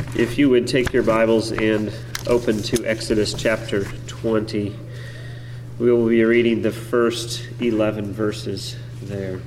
If you would take your Bibles and open to Exodus chapter 20, we will be reading the first 11 verses there.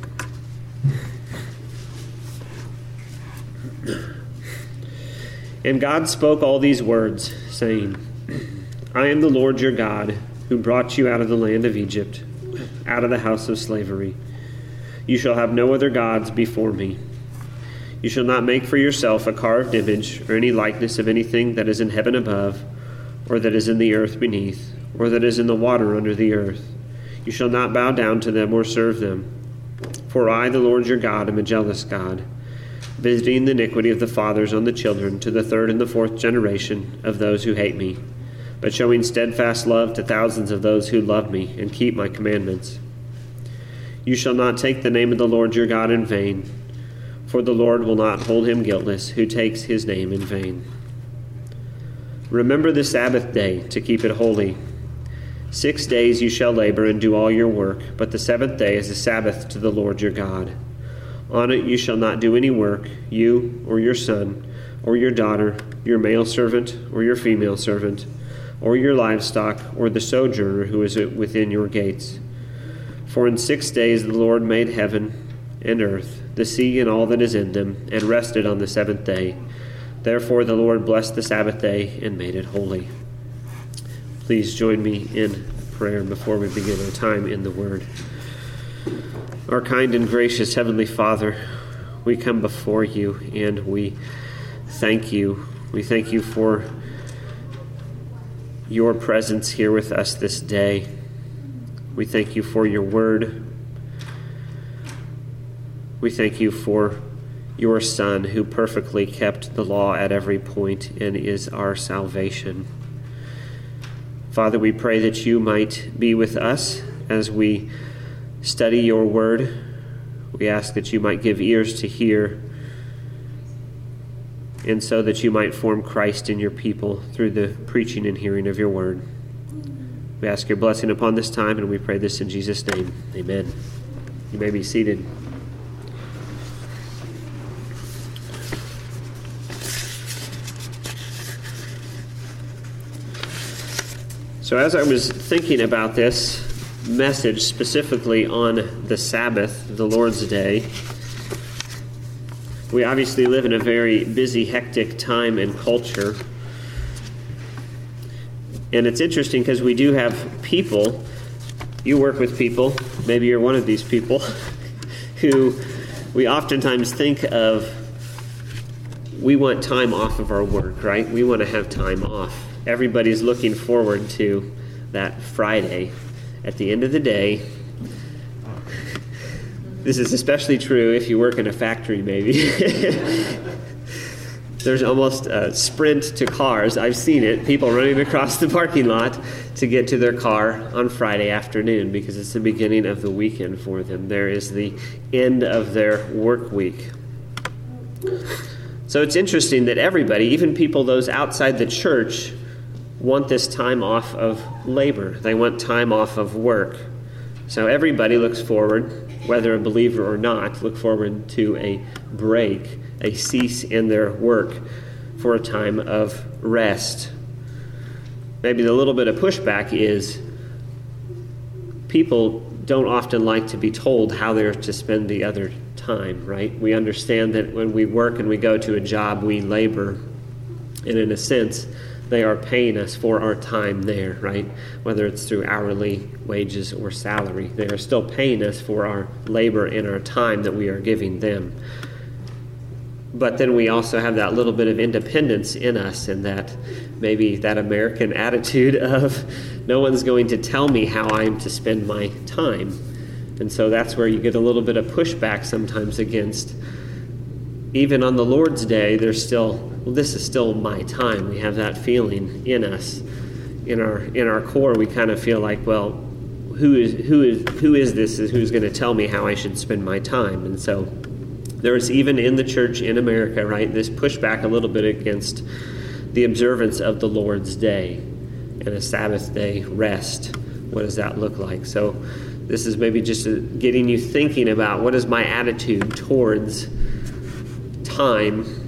And God spoke all these words, saying, I am the Lord your God, who brought you out of the land of Egypt, out of the house of slavery. You shall have no other gods before me. You shall not make for yourself a carved image or any likeness of anything that is in heaven above, or that is in the earth beneath, or that is in the water under the earth. You shall not bow down to them or serve them. For I, the Lord your God, am a jealous God, visiting the iniquity of the fathers on the children to the third and the fourth generation of those who hate me, but showing steadfast love to thousands of those who love me and keep my commandments. You shall not take the name of the Lord your God in vain, for the Lord will not hold him guiltless who takes his name in vain. Remember the Sabbath day to keep it holy. 6 days you shall labor and do all your work, but the seventh day is a Sabbath to the Lord your God. On it you shall not do any work, you or your son or your daughter, your male servant or your female servant, or your livestock or the sojourner who is within your gates. For in 6 days the Lord made heaven and earth, the sea and all that is in them, and rested on the seventh day. Therefore the Lord blessed the Sabbath day and made it holy. Please join me in prayer before we begin our time in the Word. Our kind and gracious Heavenly Father, we come before you and we thank you. We thank you for your presence here with us this day. We thank you for your Word. We thank you for your Son, who perfectly kept the law at every point and is our salvation. Father, we pray that you might be with us as we study your word. We ask that you might give ears to hear, and so that you might form Christ in your people through the preaching and hearing of your word. We ask your blessing upon this time, and we pray this in Jesus' name. Amen. You may be seated. So as I was thinking about this message specifically on the Sabbath, the Lord's Day, we obviously live in a very busy, hectic time and culture. And it's interesting because we do have people, you work with people, maybe you're one of these people, who we oftentimes think of, we want time off of our work, right? We want to have time off. Everybody's looking forward to that Friday. At the end of the day, this is especially true if you work in a factory, maybe. There's almost a sprint to cars. I've seen it, people running across the parking lot to get to their car on Friday afternoon because it's the beginning of the weekend for them. There is the end of their work week. So it's interesting that everybody, even people those outside the church, want this time off of labor. They want time off of work. So everybody looks forward, whether a believer or not, look forward to a break, a cease in their work for a time of rest. Maybe the little bit of pushback is people don't often like to be told how they're to spend the other time, right? We understand that when we work and we go to a job, we labor, and in a sense, they are paying us for our time there, right? Whether it's through hourly wages or salary, they are still paying us for our labor and our time that we are giving them. But then we also have that little bit of independence in us, and that maybe that American attitude of no one's going to tell me how I'm to spend my time. And so that's where you get a little bit of pushback sometimes against, even on the Lord's Day, there's still, well, this is still my time. We have that feeling in us, in our core. We kind of feel like, well, who is this? Who's going to tell me how I should spend my time? And so there's even in the church in America, right, this pushback a little bit against the observance of the Lord's Day and a Sabbath day rest. What does that look like? So this is maybe just getting you thinking about what is my attitude towards time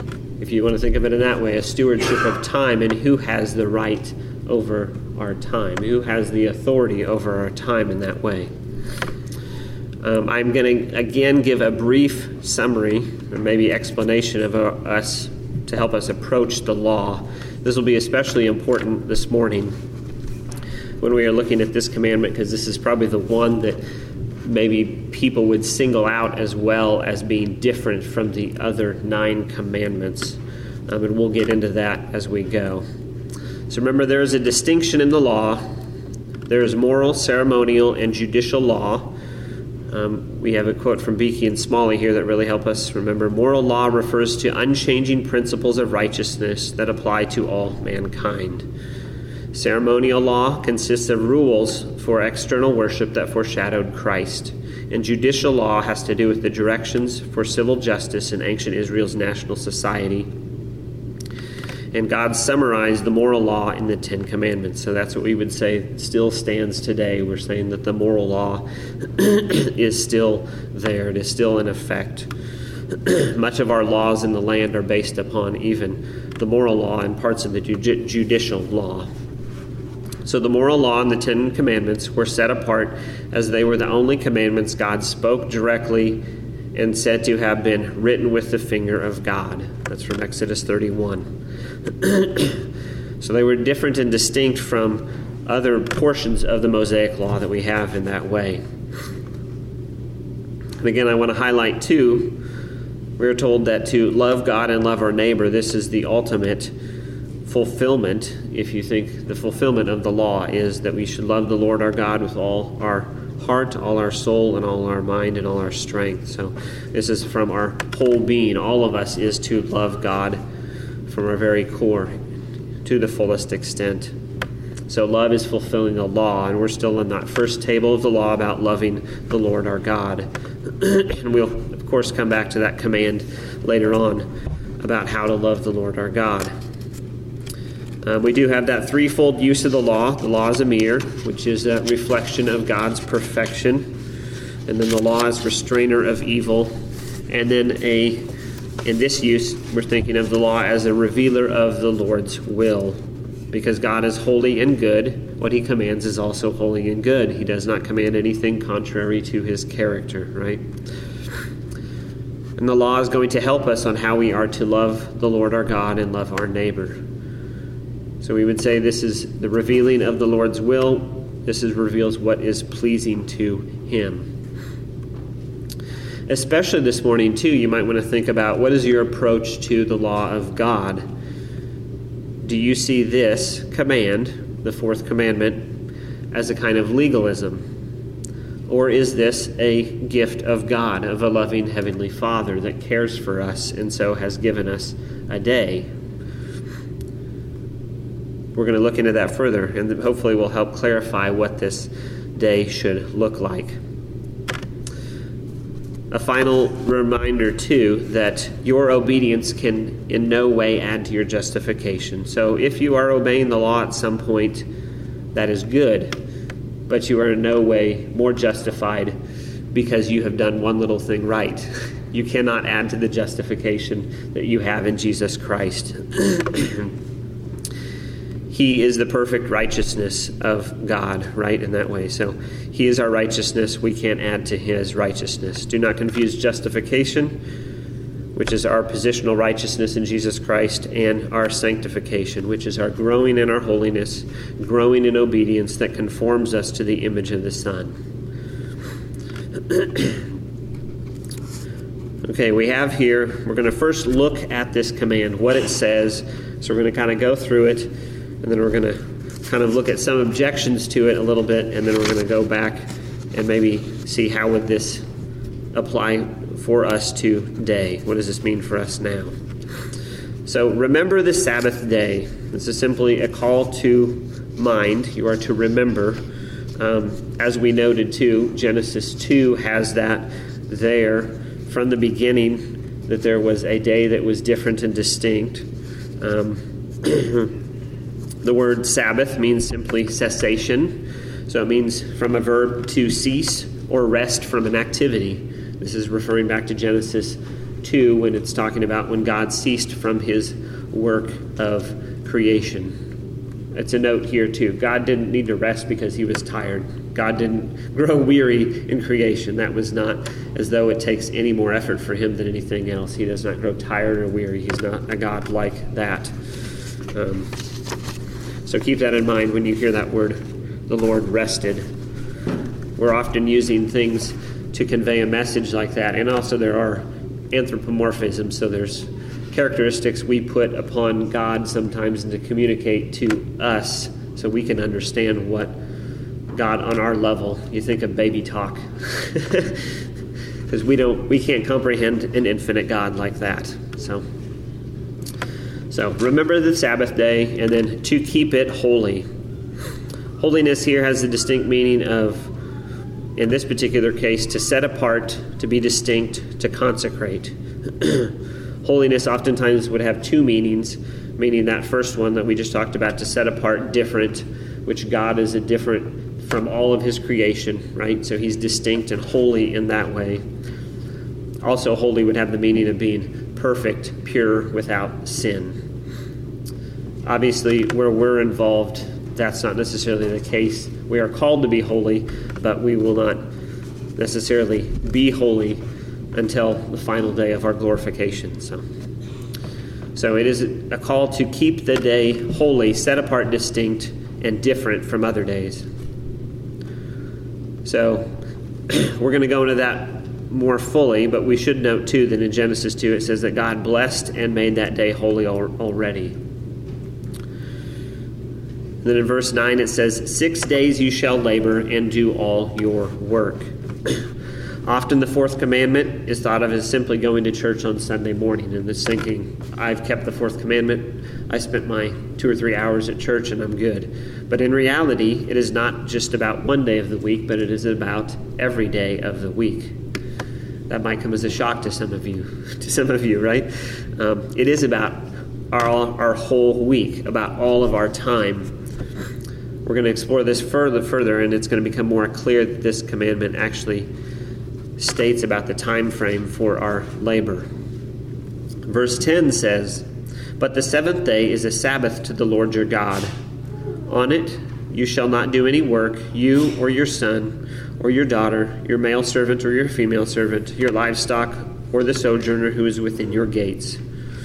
if you want to think of it in that way, a stewardship of time, and who has the right over our time, who has the authority over our time in that way. I'm going to again give a brief summary or maybe explanation of us to help us approach the law. This will be especially important this morning when we are looking at this commandment, because this is probably the one that maybe people would single out as well as being different from the other 9 commandments. And we'll get into that as we go. So remember, there is a distinction in the law. There is moral, ceremonial, and judicial law. We have a quote from Beeke and Smalley here that really help us remember. Moral law refers to unchanging principles of righteousness that apply to all mankind. Ceremonial law consists of rules for external worship that foreshadowed Christ. And judicial law has to do with the directions for civil justice in ancient Israel's national society. And God summarized the moral law in the 10 Commandments. So that's what we would say still stands today. We're saying that the moral law is still there. It is still in effect. Much of our laws in the land are based upon even the moral law and parts of the judicial law. So the moral law and the 10 Commandments were set apart as they were the only commandments God spoke directly and said to have been written with the finger of God. That's from Exodus 31. So they were different and distinct from other portions of the Mosaic law that we have in that way. And again, I want to highlight too, we're told that to love God and love our neighbor, this is the ultimate fulfillment. If you think the fulfillment of the law is that we should love the Lord our God with all our heart, all our soul, and all our mind, and all our strength. So this is from our whole being. All of us is to love God from our very core to the fullest extent. So love is fulfilling the law, and we're still in that first table of the law about loving the Lord our God. And we'll, of course, come back to that command later on about how to love the Lord our God. We do have that threefold use of the law. The law is a mirror, which is a reflection of God's perfection. And then the law is restrainer of evil. And then in this use, we're thinking of the law as a revealer of the Lord's will. Because God is holy and good, what he commands is also holy and good. He does not command anything contrary to his character, right? And the law is going to help us on how we are to love the Lord our God and love our neighbor. So we would say this is the revealing of the Lord's will. This reveals what is pleasing to him. Especially this morning, too, you might want to think about what is your approach to the law of God. Do you see this command, the 4th commandment, as a kind of legalism? Or is this a gift of God, of a loving Heavenly Father that cares for us and so has given us a day? We're going to look into that further, and hopefully will help clarify what this day should look like. A final reminder, too, that your obedience can in no way add to your justification. So if you are obeying the law at some point, that is good, but you are in no way more justified because you have done one little thing right. You cannot add to the justification that you have in Jesus Christ. He is the perfect righteousness of God, right, in that way. So he is our righteousness. We can't add to his righteousness. Do not confuse justification, which is our positional righteousness in Jesus Christ, and our sanctification, which is our growing in our holiness, growing in obedience that conforms us to the image of the Son. Okay, we have here, we're going to first look at this command, what it says. So we're going to kind of go through it. And then we're going to kind of look at some objections to it a little bit, and then we're going to go back and maybe see how would this apply for us today. What does this mean for us now? So remember the Sabbath day. This is simply a call to mind. You are to remember. As we noted too, Genesis 2 has that there from the beginning, that there was a day that was different and distinct. The word Sabbath means simply cessation. So it means from a verb to cease or rest from an activity. This is referring back to Genesis 2 when it's talking about when God ceased from his work of creation. It's a note here too. God didn't need to rest because he was tired. God didn't grow weary in creation. That was not as though it takes any more effort for him than anything else. He does not grow tired or weary. He's not a God like that. So keep that in mind when you hear that word, the Lord rested. We're often using things to convey a message like that. And also there are anthropomorphisms, so there's characteristics we put upon God sometimes to communicate to us so we can understand what God on our level. You think of baby talk. Because we can't comprehend an infinite God like that. So remember the Sabbath day, and then to keep it holy. Holiness here has a distinct meaning of, in this particular case, to set apart, to be distinct, to consecrate. Holiness oftentimes would have two meanings, meaning that first one that we just talked about, to set apart, different, which God is a different from all of his creation, right? So he's distinct and holy in that way. Also, holy would have the meaning of being perfect, pure, without sin. Obviously, where we're involved, that's not necessarily the case. We are called to be holy, but we will not necessarily be holy until the final day of our glorification. So it is a call to keep the day holy, set apart, distinct, and different from other days. So we're going to go into that more fully, but we should note too that in Genesis 2 it says that God blessed and made that day holy already. Then in verse 9 it says, 6 days you shall labor and do all your work. Often the fourth commandment is thought of as simply going to church on Sunday morning, and this thinking, I've kept the fourth commandment, I spent my 2 or 3 hours at church and I'm good. But in reality, it is not just about one day of the week, but it is about every day of the week. That might come as a shock to some of you, right? It is about our whole week, about all of our time. We're going to explore this further, and it's going to become more clear that this commandment actually states about the time frame for our labor. Verse 10 says, but the seventh day is a Sabbath to the Lord your God. On it you shall not do any work, you or your son or your daughter, your male servant or your female servant, your livestock or the sojourner who is within your gates.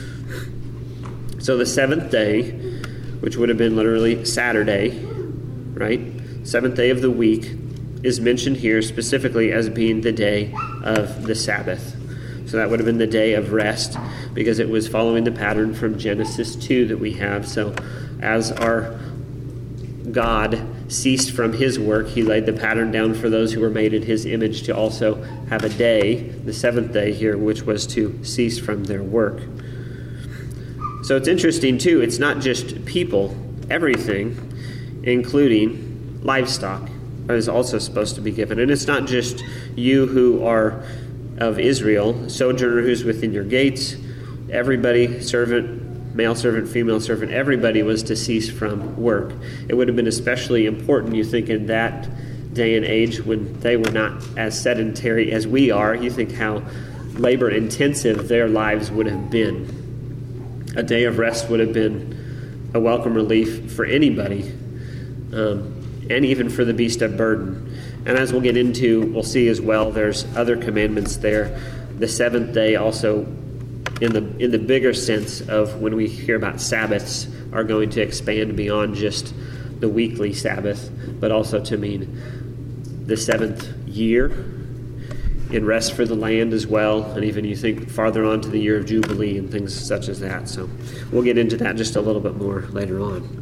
So the seventh day, which would have been literally Saturday, right? Seventh day of the week, is mentioned here specifically as being the day of the Sabbath. So that would have been the day of rest, because it was following the pattern from Genesis 2 that we have. So as our God ceased from his work, he laid the pattern down for those who were made in his image to also have a day, the seventh day here, which was to cease from their work. So it's interesting too, it's not just people, everything, including livestock, is also supposed to be given. And it's not just you who are of Israel, sojourner who's within your gates, everybody, servant, male servant, female servant, everybody was to cease from work. It would have been especially important, you think, in that day and age when they were not as sedentary as we are. You think how labor intensive their lives would have been. A day of rest would have been a welcome relief for anybody, and even for the beast of burden. And as we'll get into, we'll see as well, there's other commandments there. The seventh day also, in the bigger sense of when we hear about Sabbaths, are going to expand beyond just the weekly Sabbath, but also to mean the seventh year in rest for the land as well, and even you think farther on to the year of Jubilee and things such as that. So we'll get into that just a little bit more later on.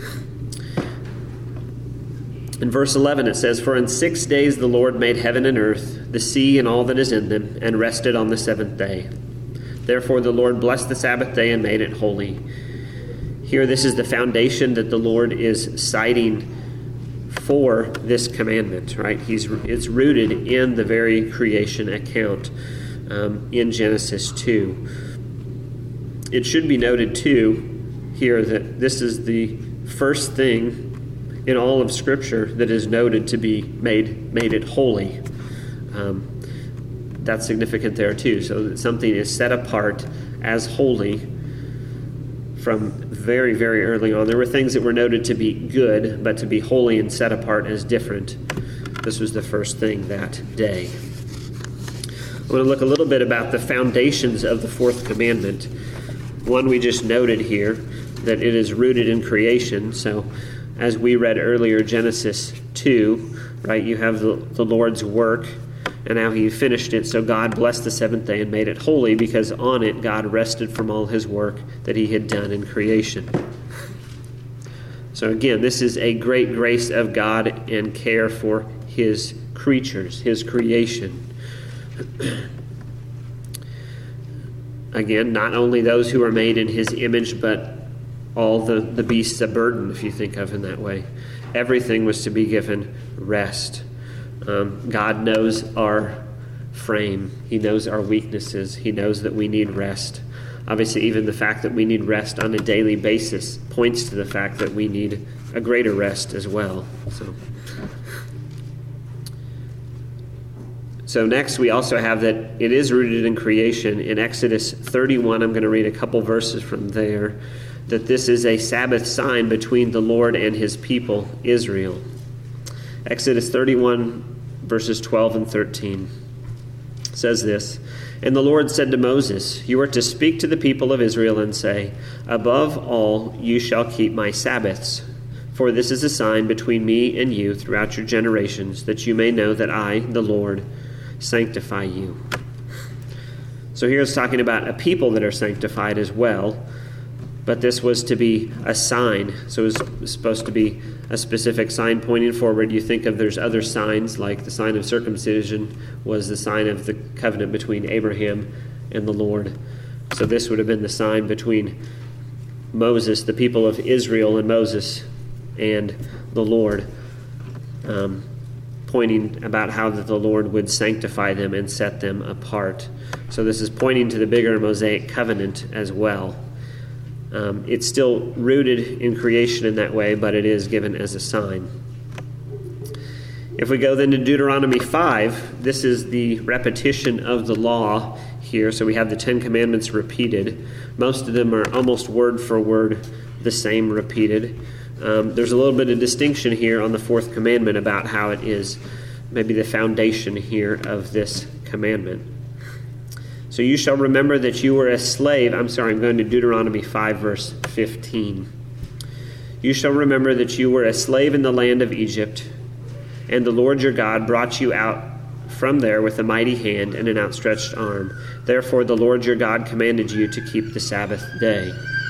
In verse 11 it says, for in 6 days the Lord made heaven and earth, the sea and all that is in them, and rested on the seventh day. Therefore the Lord blessed the Sabbath day and made it holy. Here this is the foundation that the Lord is citing for this commandment, right? It's rooted in the very creation account in Genesis 2. It should be noted too here that this is the first thing in all of Scripture that is noted to be made it holy. that's significant there too. So that something is set apart as holy from very, very early on. There were things that were noted to be good, but to be holy and set apart as different. This was the first thing that day. I want to look a little bit about the foundations of the fourth commandment. One we just noted here, that it is rooted in creation. So as we read earlier, Genesis 2, right, you have the Lord's work and how he finished it. So God blessed the seventh day and made it holy, because on it God rested from all his work that he had done in creation. So again, this is a great grace of God and care for his creatures, his creation. Again, not only those who are made in his image, but all the beasts of burden, if you think of in that way. Everything was to be given rest. God knows our frame. He knows our weaknesses. He knows that we need rest. Obviously, even the fact that we need rest on a daily basis points to the fact that we need a greater rest as well. So next, we also have that it is rooted in creation. In Exodus 31, I'm going to read a couple verses from there, that this is a Sabbath sign between the Lord and his people, Israel. Exodus 31, verses 12 and 13 says this, "And the Lord said to Moses, you are to speak to the people of Israel and say, above all you shall keep my Sabbaths. For this is a sign between me and you throughout your generations, that you may know that I, the Lord, sanctify you." So here it's talking about a people that are sanctified as well, but this was to be a sign. So it was supposed to be a specific sign pointing forward. You think of there's other signs, like the sign of circumcision was the sign of the covenant between Abraham and the Lord. So this would have been the sign between Moses, the people of Israel, and Moses and the Lord, pointing about how that the Lord would sanctify them and set them apart. So this is pointing to the bigger Mosaic covenant as well. It's still rooted in creation in that way, but it is given as a sign. If we go then to Deuteronomy 5, this is the repetition of the law here. So we have the Ten Commandments repeated. Most of them are almost word for word the same repeated. There's a little bit of distinction here on the fourth commandment about how it is maybe the foundation here of this commandment. So you shall remember that you were a slave. I'm going to Deuteronomy 5, verse 15. You shall remember that you were a slave in the land of Egypt, and the Lord your God brought you out from there with a mighty hand and an outstretched arm. Therefore the Lord your God commanded you to keep the Sabbath day.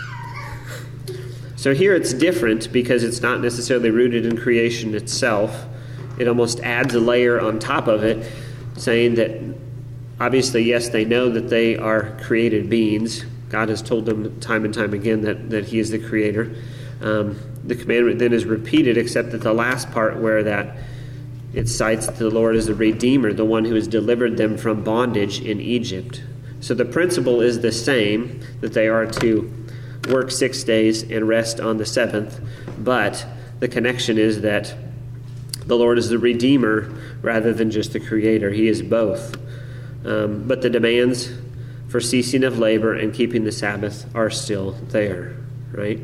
So here it's different because it's not necessarily rooted in creation itself. It almost adds a layer on top of it, saying that obviously, yes, they know that they are created beings. God has told them time and time again that he is the creator. The commandment then is repeated, except that the last part where that it cites that the Lord is the Redeemer, the one who has delivered them from bondage in Egypt. So the principle is the same, that they are to work 6 days and rest on the seventh, but the connection is that the Lord is the Redeemer rather than just the Creator. He is both. But the demands for ceasing of labor and keeping the Sabbath are still there, right?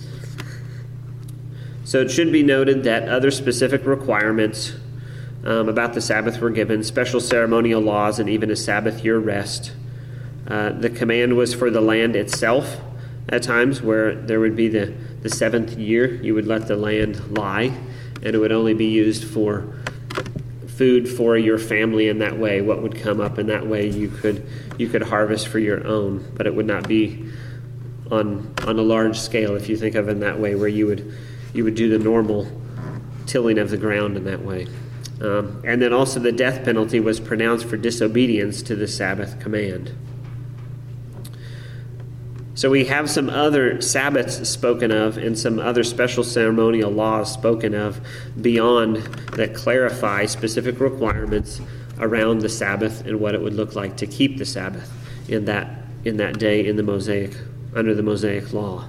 So it should be noted that other specific requirements about the Sabbath were given, special ceremonial laws, and even a Sabbath year rest. The command was for the land itself at times, where there would be the seventh year. You would let the land lie, and it would only be used for food for your family in that way, what would come up in that way you could harvest for your own, but it would not be on a large scale, if you think of it in that way, where you would do the normal tilling of the ground in that way. And then also the death penalty was pronounced for disobedience to the Sabbath command. So we have some other Sabbaths spoken of and some other special ceremonial laws spoken of beyond that clarify specific requirements around the Sabbath and what it would look like to keep the Sabbath in that day in the Mosaic, under the Mosaic law.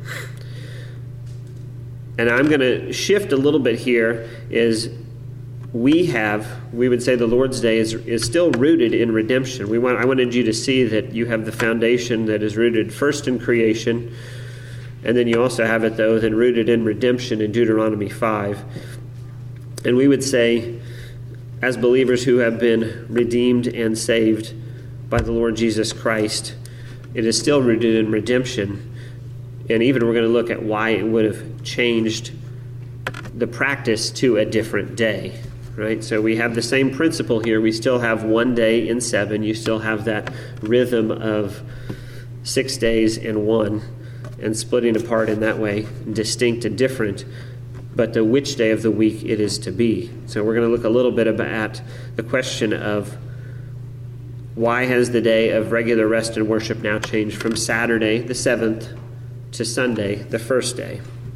And I'm going to shift a little bit here, is we would say the Lord's Day is still rooted in redemption. I wanted you to see that you have the foundation that is rooted first in creation, and then you also have it, though, then rooted in redemption in Deuteronomy 5. And we would say, as believers who have been redeemed and saved by the Lord Jesus Christ, it is still rooted in redemption. And even we're going to look at why it would have changed the practice to a different day, right? So we have the same principle here. We still have one day in 7. You still have that rhythm of 6 days in 1, and splitting apart in that way, distinct and different, but the which day of the week it is to be. So we're going to look a little bit at the question of why has the day of regular rest and worship now changed from Saturday, the 7th, to Sunday, the 1st day.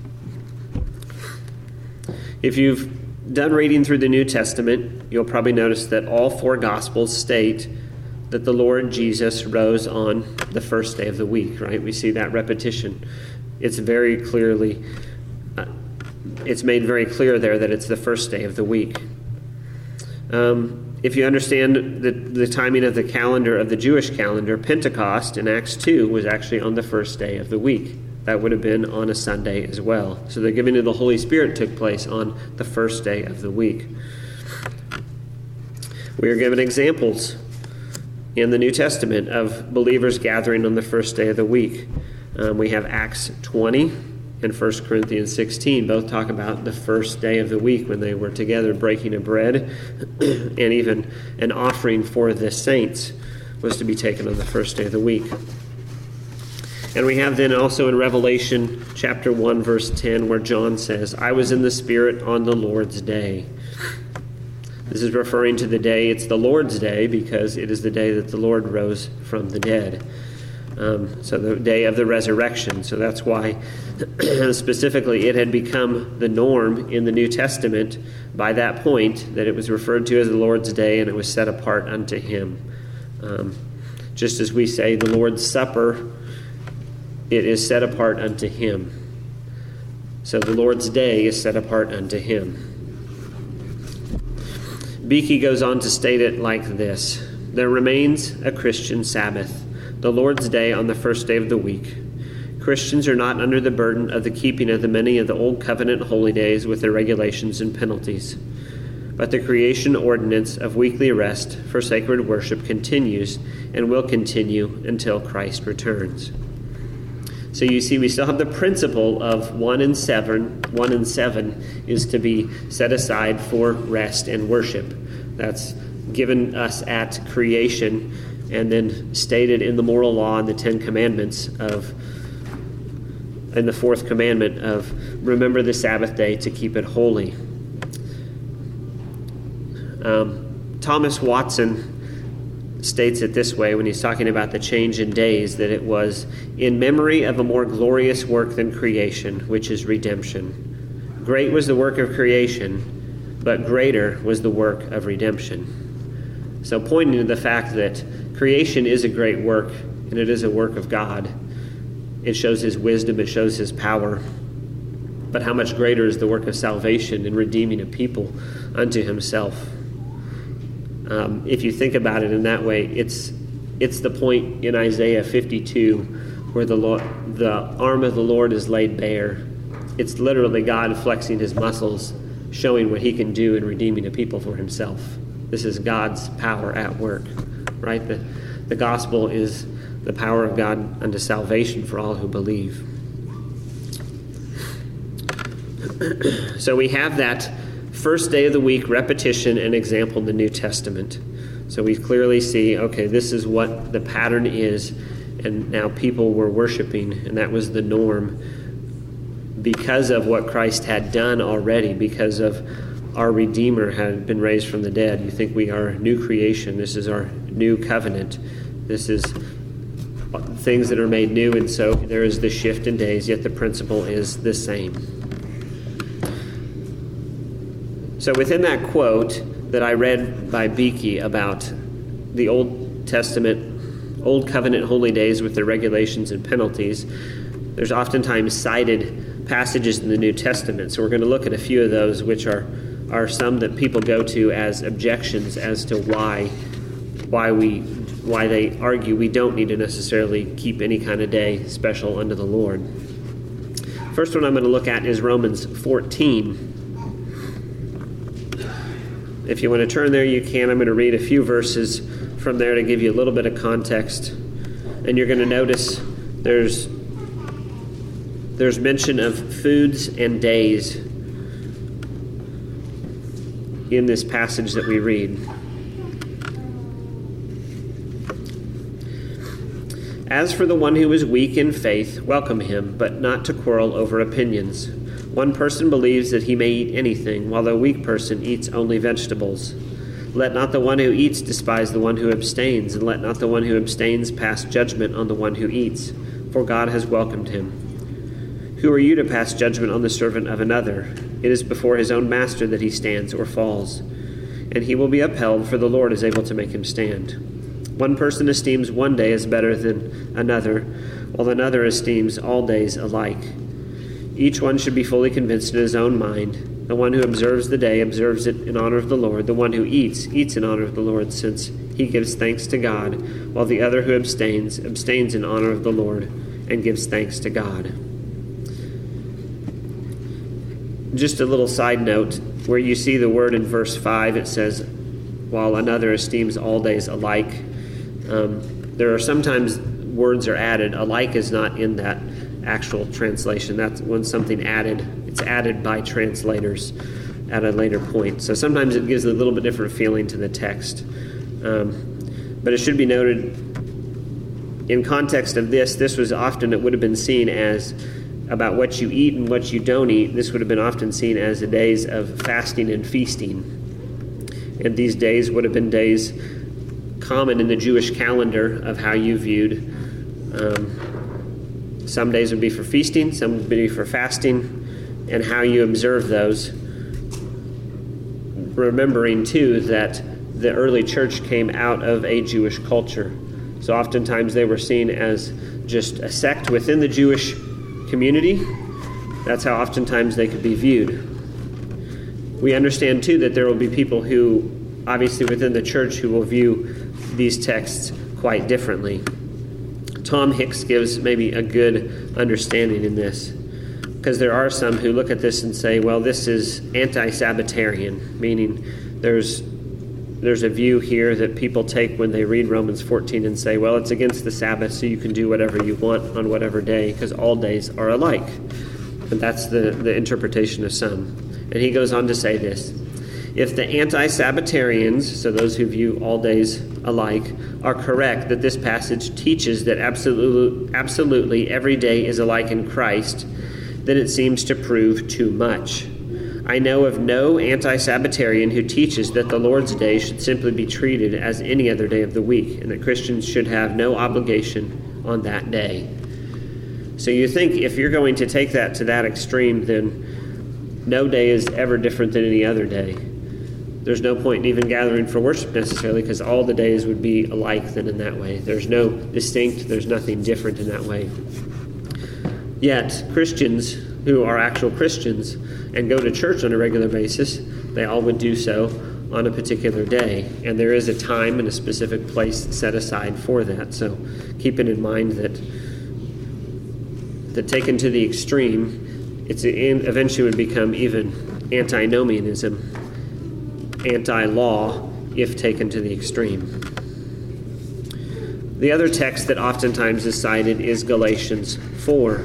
If you've done reading through the New Testament, you'll probably notice that all 4 Gospels state that the Lord Jesus rose on the 1st day of the week, right? We see that repetition. It's very clearly, it's made very clear there that it's the 1st day of the week. If you understand the timing of the calendar, of the Jewish calendar, Pentecost in Acts 2 was actually on the 1st day of the week. That would have been on a Sunday as well. So the giving of the Holy Spirit took place on the 1st day of the week. We are given examples in the New Testament of believers gathering on the 1st day of the week. We have Acts 20 and 1 Corinthians 16. Both talk about the 1st day of the week when they were together breaking of bread, and even an offering for the saints was to be taken on the 1st day of the week. And we have then also in Revelation chapter 1, verse 10, where John says, "I was in the Spirit on the Lord's day." This is referring to the day, it's the Lord's day, because it is the day that the Lord rose from the dead. So the day of the resurrection. So that's why specifically it had become the norm in the New Testament by that point that it was referred to as the Lord's day and it was set apart unto him. Just as we say the Lord's Supper, it is set apart unto him. So the Lord's day is set apart unto him. Beeke goes on to state it like this: there remains a Christian Sabbath, the Lord's day on the 1st day of the week. Christians are not under the burden of the keeping of the many of the old covenant holy days with their regulations and penalties. But the creation ordinance of weekly rest for sacred worship continues and will continue until Christ returns. So you see, we still have the principle of 1 and 7. 1 and 7 is to be set aside for rest and worship. That's given us at creation and then stated in the moral law and the 10 commandments and the 4th commandment of remember the Sabbath day to keep it holy. Thomas Watson states it this way when he's talking about the change in days, that it was in memory of a more glorious work than creation, which is redemption. Great was the work of creation, but greater was the work of redemption. So pointing to the fact that creation is a great work, and it is a work of God. It shows his wisdom, it shows his power. But how much greater is the work of salvation in redeeming a people unto himself? If you think about it in that way, it's the point in Isaiah 52 where the arm of the Lord is laid bare. It's literally God flexing his muscles, showing what he can do in redeeming a people for himself. This is God's power at work, right? The gospel is the power of God unto salvation for all who believe. So we have that 1st day of the week repetition and example in the New Testament. So we clearly see, okay, this is what the pattern is, and now people were worshiping, and that was the norm because of what Christ had done already, because of our Redeemer had been raised from the dead. You think we are new creation. This is our new covenant. This is things that are made new, and so there is the shift in days, yet the principle is the same. So within that quote that I read by Beeke about the Old Testament, Old Covenant holy days with their regulations and penalties, there's oftentimes cited passages in the New Testament. So we're going to look at a few of those which are are some that people go to as objections as to why they argue we don't need to necessarily keep any kind of day special unto the Lord. First one I'm going to look at is Romans 14. If you want to turn there, you can. I'm going to read a few verses from there to give you a little bit of context. And you're going to notice there's mention of foods and days in this passage that we read. As for the one who is weak in faith, welcome him, but not to quarrel over opinions. One person believes that he may eat anything, while the weak person eats only vegetables. Let not the one who eats despise the one who abstains, and let not the one who abstains pass judgment on the one who eats, for God has welcomed him. Who are you to pass judgment on the servant of another? It is before his own master that he stands or falls, and he will be upheld, for the Lord is able to make him stand. One person esteems one day as better than another, while another esteems all days alike. Each one should be fully convinced in his own mind. The one who observes the day observes it in honor of the Lord. The one who eats in honor of the Lord, since he gives thanks to God, while the other who abstains in honor of the Lord and gives thanks to God. Just a little side note, where you see the word in verse 5, it says, while another esteems all days alike. There are sometimes words are added. Alike is not in that actual translation. That's when something it's added by translators at a later point. So sometimes it gives a little bit different feeling to the text. But it should be noted, in context of this was often, it would have been seen as about what you eat and what you don't eat. This would have been often seen as the days of fasting and feasting. And these days would have been days common in the Jewish calendar of how you viewed. Some days would be for feasting, some would be for fasting, and how you observe those. Remembering, too, that the early church came out of a Jewish culture. So oftentimes they were seen as just a sect within the Jewish community. That's how oftentimes they could be viewed. We understand, too, that there will be people who, obviously within the church, who will view these texts quite differently. Tom Hicks gives maybe a good understanding in this, because there are some who look at this and say, well, this is anti-Sabbatarian, meaning there's a view here that people take when they read Romans 14 and say, well, it's against the Sabbath, so you can do whatever you want on whatever day, because all days are alike. And that's the interpretation of some. And he goes on to say this: if the anti-Sabbatarians, so those who view all days alike, are correct that this passage teaches that absolutely every day is alike in Christ, then it seems to prove too much. I know of no anti-Sabbatarian who teaches that the Lord's Day should simply be treated as any other day of the week, and that Christians should have no obligation on that day. So you think if you're going to take that to that extreme, then no day is ever different than any other day. There's no point in even gathering for worship necessarily, because all the days would be alike then in that way. There's no distinct, there's nothing different in that way. Yet, Christians who are actual Christians and go to church on a regular basis, they all would do so on a particular day. And there is a time and a specific place set aside for that. So keeping in mind that taken to the extreme, it eventually would become even antinomianism, anti-law, if taken to the extreme. The other text that oftentimes is cited is Galatians 4.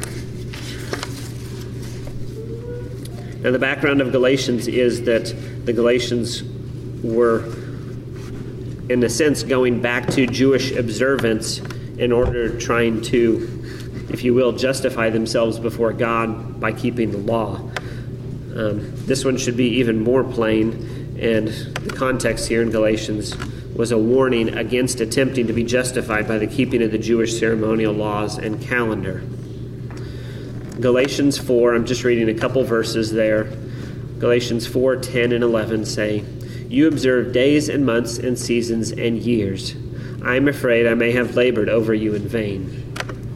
Now, the background of Galatians is that the Galatians were, in a sense, going back to Jewish observance in order trying to, if you will, justify themselves before God by keeping the law. This one should be even more plain, and the context here in Galatians was a warning against attempting to be justified by the keeping of the Jewish ceremonial laws and calendar. Galatians 4, I'm just reading a couple verses there. Galatians 4, 10 and 11 say, "You observe days and months and seasons and years. I am afraid I may have labored over you in vain."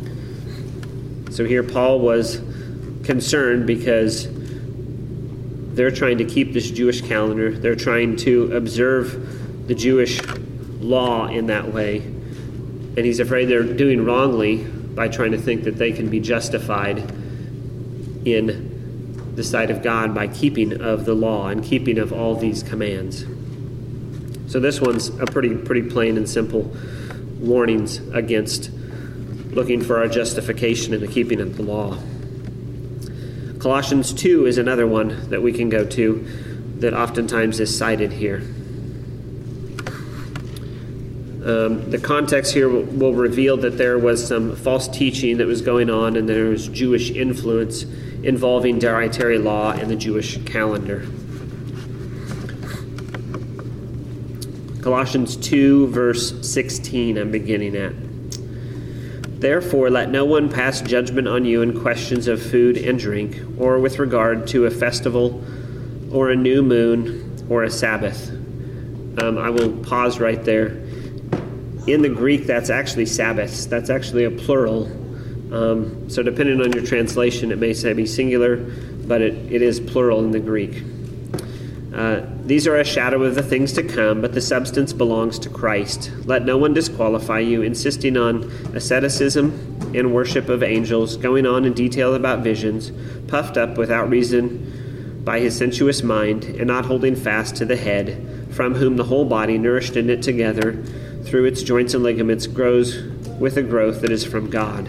So here Paul was concerned because they're trying to keep this Jewish calendar. They're trying to observe the Jewish law in that way. And he's afraid they're doing wrongly by trying to think that they can be justified in the sight of God by keeping of the law and keeping of all these commands. So this one's a pretty plain and simple warnings against looking for our justification in the keeping of the law. Colossians 2 is another one that we can go to that oftentimes is cited here. The context here will reveal that there was some false teaching that was going on, and there was Jewish influence involving dietary law and the Jewish calendar. Colossians 2, verse 16, I'm beginning at. Therefore, let no one pass judgment on you in questions of food and drink, or with regard to a festival, or a new moon, or a Sabbath. I will pause right there. In the Greek, that's actually Sabbaths. That's actually a plural. So depending on your translation, it may say be singular, but it is plural in the Greek. These are a shadow of the things to come, but the substance belongs to Christ. Let no one disqualify you, insisting on asceticism and worship of angels, going on in detail about visions, puffed up without reason by his sensuous mind, and not holding fast to the head, from whom the whole body, nourished and knit together through its joints and ligaments, grows with a growth that is from God.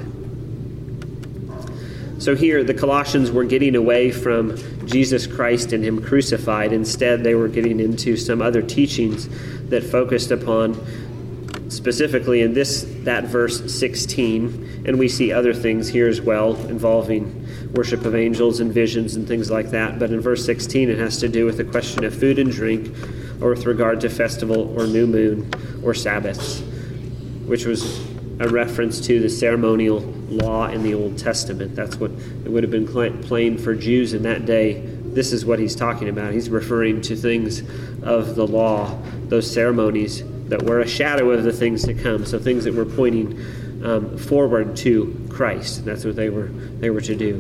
So here, the Colossians were getting away from Jesus Christ and him crucified. Instead, they were getting into some other teachings that focused upon, specifically in that verse 16, and we see other things here as well involving worship of angels and visions and things like that. But in verse 16, it has to do with the question of food and drink, or with regard to festival or new moon or Sabbaths, which was a reference to the ceremonial law in the Old Testament. That's what it would have been plain for Jews in that day. This is what he's talking about. He's referring to things of the law, those ceremonies that were a shadow of the things to come, so things that were pointing forward to Christ. That's what they were to do.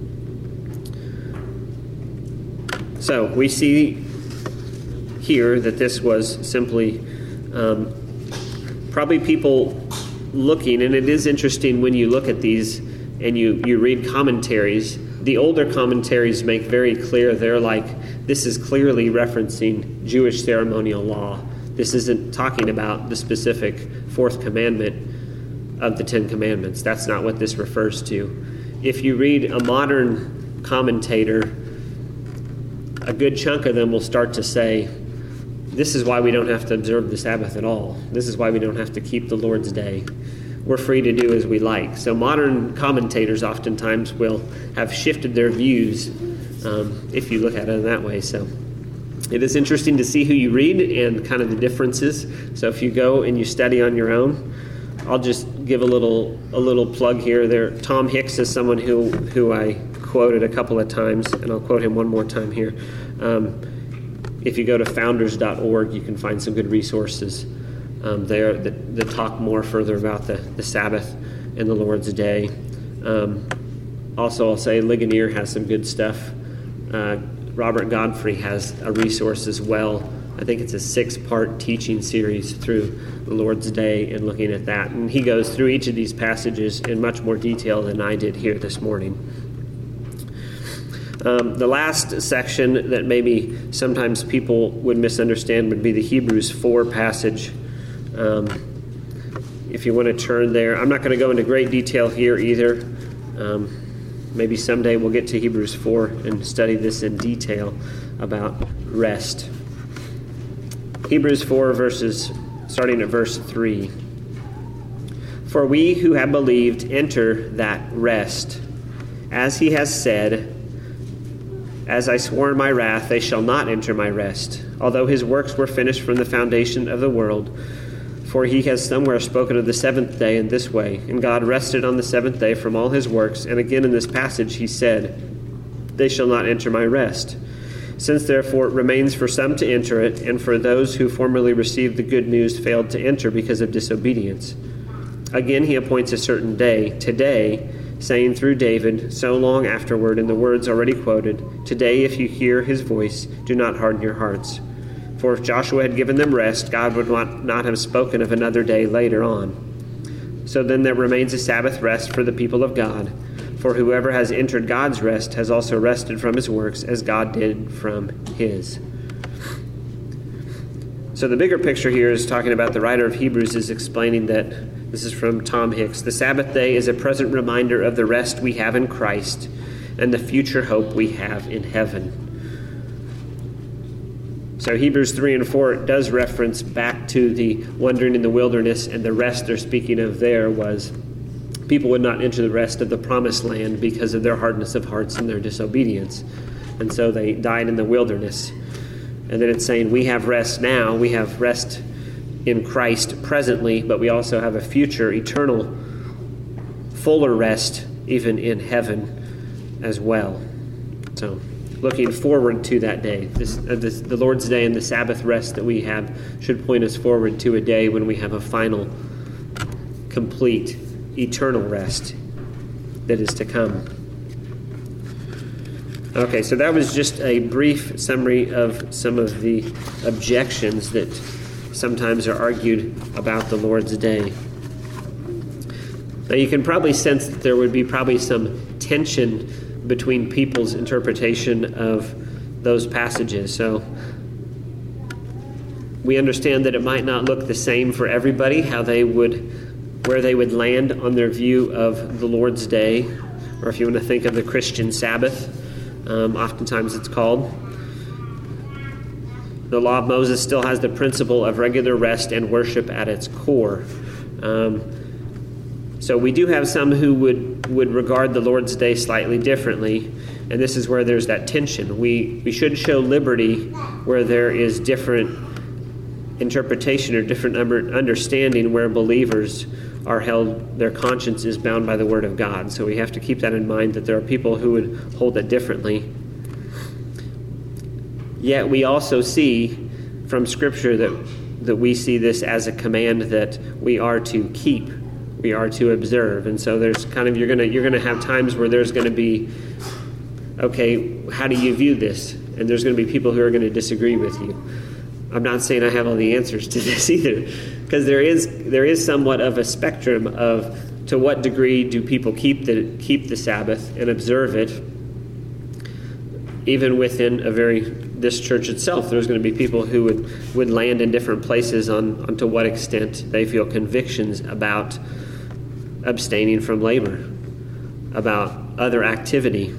So we see here that this was simply probably people looking, and it is interesting when you look at these and you read commentaries. The older commentaries make very clear, they're like, this is clearly referencing Jewish ceremonial law. This isn't talking about the specific fourth commandment of the Ten Commandments. That's not what this refers to. If you read a modern commentator, a good chunk of them will start to say, this is why we don't have to observe the Sabbath at all. This is why we don't have to keep the Lord's Day. We're free to do as we like. So modern commentators oftentimes will have shifted their views if you look at it in that way. So it is interesting to see who you read and kind of the differences. So if you go and you study on your own, I'll just give a little plug here. There, Tom Hicks is someone who I quoted a couple of times, and I'll quote him one more time here. If you go to founders.org, you can find some good resources there that talk more further about the Sabbath and the Lord's Day. Also, I'll say Ligonier has some good stuff. Robert Godfrey has a resource as well. I think it's a 6-part teaching series through the Lord's Day and looking at that. And he goes through each of these passages in much more detail than I did here this morning. The last section that maybe sometimes people would misunderstand would be the Hebrews 4 passage. If you want to turn there, I'm not going to go into great detail here either. Maybe someday we'll get to Hebrews 4 and study this in detail about rest. Hebrews 4 starting at verse 3. For we who have believed enter that rest, as he has said, as I swore in my wrath, they shall not enter my rest, although his works were finished from the foundation of the world. For he has somewhere spoken of the seventh day in this way, and God rested on the seventh day from all his works. And again in this passage he said, they shall not enter my rest. Since therefore it remains for some to enter it, and for those who formerly received the good news failed to enter because of disobedience. Again he appoints a certain day, today, saying through David so long afterward in the words already quoted, "Today if you hear his voice, do not harden your hearts." For if Joshua had given them rest, God would not have spoken of another day later on. So then there remains a Sabbath rest for the people of God. For whoever has entered God's rest has also rested from his works as God did from his. So the bigger picture here is talking about the writer of Hebrews is explaining that, this is from Tom Hicks, the Sabbath day is a present reminder of the rest we have in Christ and the future hope we have in heaven. So Hebrews 3 and 4 does reference back to the wandering in the wilderness, and the rest they're speaking of there was people would not enter the rest of the promised land because of their hardness of hearts and their disobedience. And so they died in the wilderness. And then it's saying we have rest now. We have rest in Christ presently, but we also have a future, eternal, fuller rest even in heaven as well. So looking forward to that day. The Lord's Day and the Sabbath rest that we have should point us forward to a day when we have a final, complete, eternal rest that is to come. Okay, so that was just a brief summary of some of the objections that sometimes are argued about the Lord's Day. Now you can probably sense that there would be probably some tension between people's interpretation of those passages. So we understand that it might not look the same for everybody, where they would land on their view of the Lord's Day, or if you want to think of the Christian Sabbath, oftentimes it's called. The law of Moses still has the principle of regular rest and worship at its core. So we do have some who would regard the Lord's Day slightly differently, and this is where there's that tension. We should show liberty where there is different interpretation or different understanding, where believers are held, their conscience is bound by the Word of God. So we have to keep that in mind, that there are people who would hold it differently. Yet we also see from Scripture that we see this as a command that we are to keep, we are to observe. And so there's kind of, you're gonna have times where there's going to be, okay, how do you view this? And there's going to be people who are going to disagree with you. I'm not saying I have all the answers to this either, because there is somewhat of a spectrum of to what degree do people keep the Sabbath and observe it. Even within this church itself, there's going to be people who would land in different places on to what extent they feel convictions about abstaining from labor, about other activity.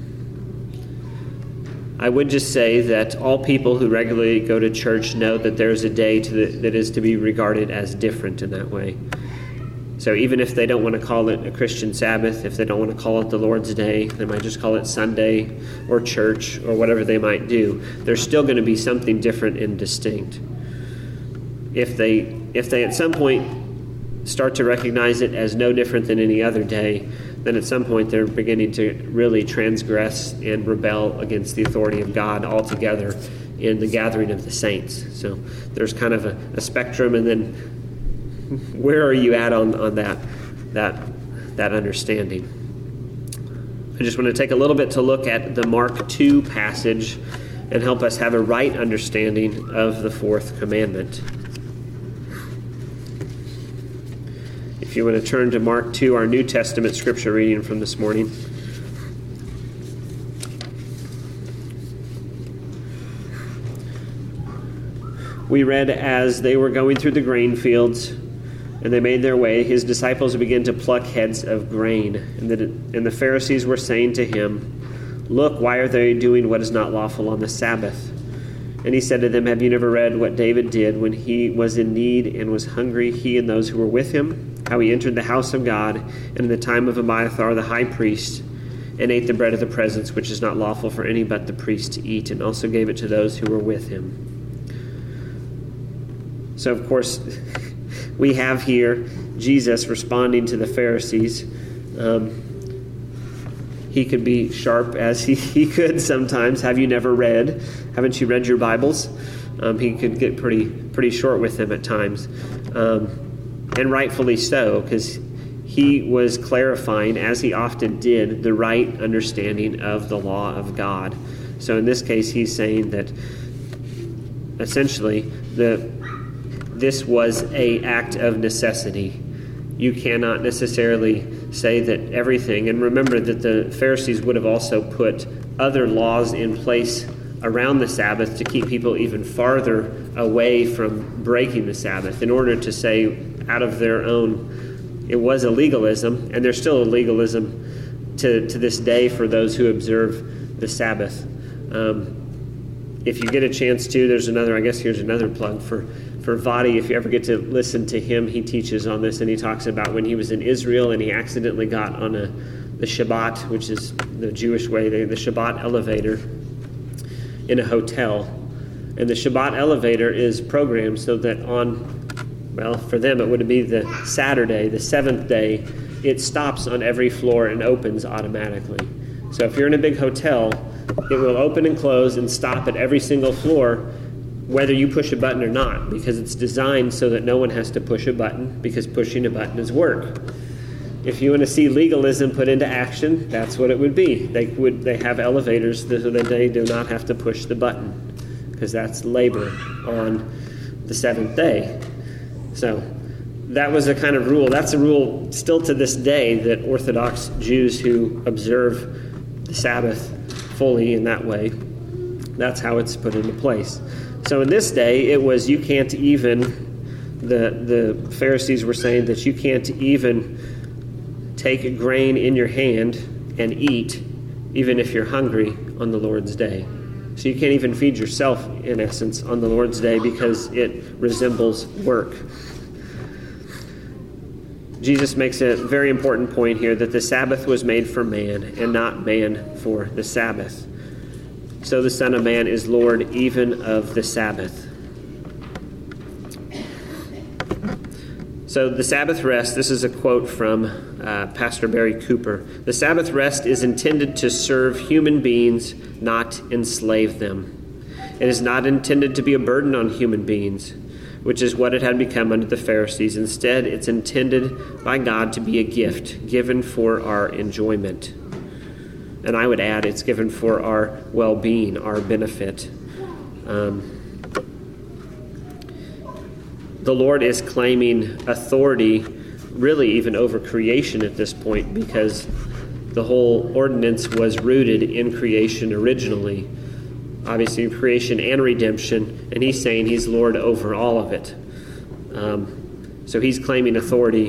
I would just say that all people who regularly go to church know that there's a day that is to be regarded as different in that way. So even if they don't want to call it a Christian Sabbath, if they don't want to call it the Lord's Day, they might just call it Sunday or church or whatever they might do, there's still going to be something different and distinct. If they at some point start to recognize it as no different than any other day, then at some point they're beginning to really transgress and rebel against the authority of God altogether in the gathering of the saints. So there's kind of a spectrum, and then where are you at on that understanding? I just want to take a little bit to look at the Mark 2 passage and help us have a right understanding of the fourth commandment. If you want to turn to Mark 2, our New Testament scripture reading from this morning. We read, as they were going through the grain fields and they made their way, his disciples began to pluck heads of grain. And the Pharisees were saying to him, "Look, why are they doing what is not lawful on the Sabbath?" And he said to them, "Have you never read what David did when he was in need and was hungry, he and those who were with him? How he entered the house of God, and in the time of Abiathar the high priest, and ate the bread of the presence, which is not lawful for any but the priest to eat, and also gave it to those who were with him." So, of course, we have here Jesus responding to the Pharisees. He could be sharp as he could sometimes. Have you never read? Haven't you read your Bibles? He could get pretty short with them at times. And rightfully so, because he was clarifying, as he often did, the right understanding of the law of God. So in this case, he's saying that essentially this was an act of necessity. You cannot necessarily say that everything, and remember that the Pharisees would have also put other laws in place around the Sabbath to keep people even farther away from breaking the Sabbath in order to say out of their own, it was a legalism, and there's still a legalism to this day for those who observe the Sabbath. If you get a chance to, here's another plug for Vadi. If you ever get to listen to him, he teaches on this, and he talks about when he was in Israel and he accidentally got on the Shabbat, which is the Jewish way, the Shabbat elevator in a hotel. And the Shabbat elevator is programmed so that for them it would be the Saturday, the seventh day, it stops on every floor and opens automatically. So if you're in a big hotel, it will open and close and stop at every single floor, whether you push a button or not, because it's designed so that no one has to push a button, because pushing a button is work. If you want to see legalism put into action, that's what it would be. They have elevators so that they do not have to push the button, because that's labor on the seventh day. So that was a kind of rule. That's a rule still to this day that Orthodox Jews who observe the Sabbath fully in that way, that's how it's put into place. So in this day, it was you can't even, the Pharisees were saying that you can't even take a grain in your hand and eat, even if you're hungry on the Lord's day. So you can't even feed yourself, in essence, on the Lord's day because it resembles work. Jesus makes a very important point here that the Sabbath was made for man and not man for the Sabbath. So the Son of Man is Lord even of the Sabbath. So the Sabbath rest, this is a quote from Pastor Barry Cooper. The Sabbath rest is intended to serve human beings, not enslave them. It is not intended to be a burden on human beings, which is what it had become under the Pharisees. Instead, it's intended by God to be a gift given for our enjoyment. And I would add, it's given for our well-being, our benefit. The Lord is claiming authority, really even over creation at this point, because the whole ordinance was rooted in creation originally. Obviously, creation and redemption, and he's saying he's Lord over all of it. So he's claiming authority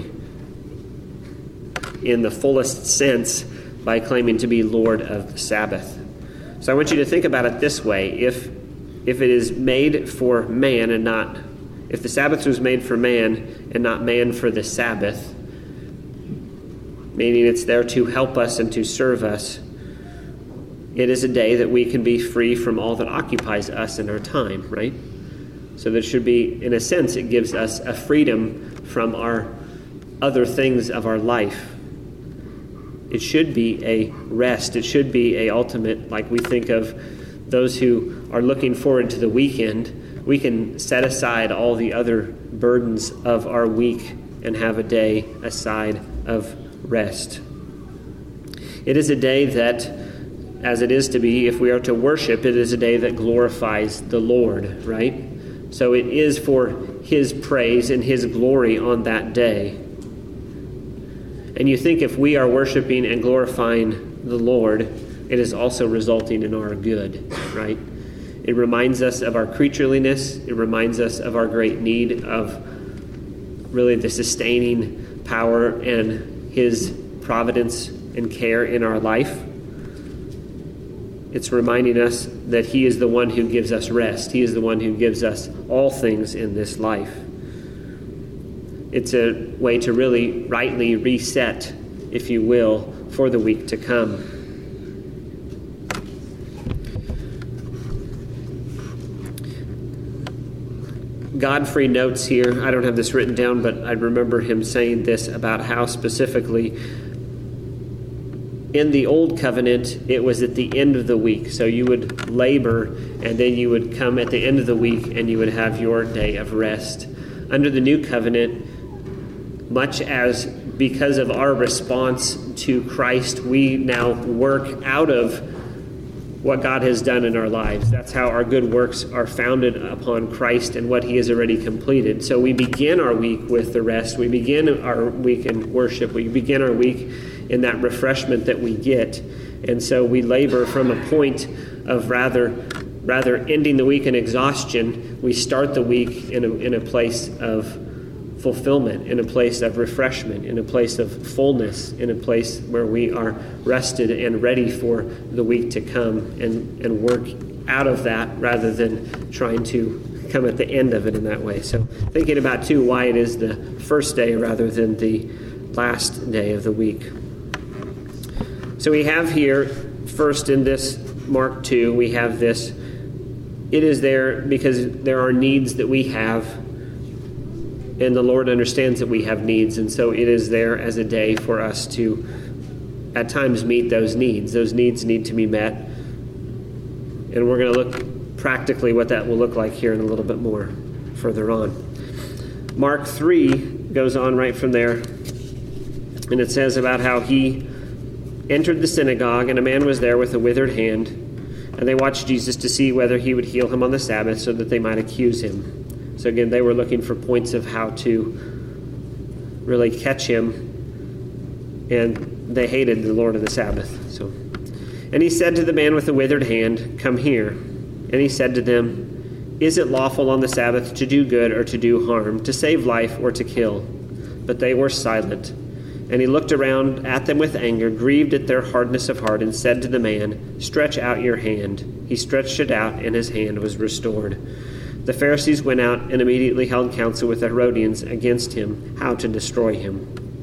in the fullest sense by claiming to be Lord of the Sabbath. So I want you to think about it this way. If it is made for man and not, if the Sabbath was made for man and not man for the Sabbath, meaning it's there to help us and to serve us, it is a day that we can be free from all that occupies us in our time, right? So there should be, in a sense, it gives us a freedom from our other things of our life. It should be a rest. It should be a ultimate, like we think of those who are looking forward to the weekend. We can set aside all the other burdens of our week and have a day aside of rest. It is a day that, as it is to be, if we are to worship, it is a day that glorifies the Lord, right? So it is for his praise and his glory on that day. And you think if we are worshiping and glorifying the Lord, it is also resulting in our good, right? It reminds us of our creatureliness. It reminds us of our great need of really the sustaining power and his providence and care in our life. It's reminding us that he is the one who gives us rest. He is the one who gives us all things in this life. It's a way to really rightly reset, if you will, for the week to come. Godfrey notes here, I don't have this written down, but I remember him saying this about how specifically in the Old Covenant, it was at the end of the week. So you would labor, and then you would come at the end of the week, and you would have your day of rest. Under the New Covenant, much as because of our response to Christ, we now work out of what God has done in our lives. That's how our good works are founded upon Christ and what he has already completed. So we begin our week with the rest. We begin our week in worship. We begin our week in that refreshment that we get. And so we labor from a point of rather ending the week in exhaustion. We start the week in a place of fulfillment, in a place of refreshment, in a place of fullness, in a place where we are rested and ready for the week to come and work out of that rather than trying to come at the end of it in that way. So thinking about, too, why it is the first day rather than the last day of the week. So we have here, first in this Mark 2, we have this, it is there because there are needs that we have, and the Lord understands that we have needs, and so it is there as a day for us to, at times, meet those needs. Those needs need to be met, and we're going to look practically what that will look like here in a little bit more further on. Mark 3 goes on right from there, and it says about how he entered the synagogue, and a man was there with a withered hand, and they watched Jesus to see whether he would heal him on the Sabbath so that they might accuse him. So again, they were looking for points of how to really catch him, and they hated the Lord of the Sabbath. And he said to the man with the withered hand, "Come here." And he said to them, "Is it lawful on the Sabbath to do good or to do harm, to save life or to kill?" But they were silent. And he looked around at them with anger, grieved at their hardness of heart, and said to the man, "Stretch out your hand." He stretched it out, and his hand was restored. The Pharisees went out and immediately held counsel with the Herodians against him, how to destroy him.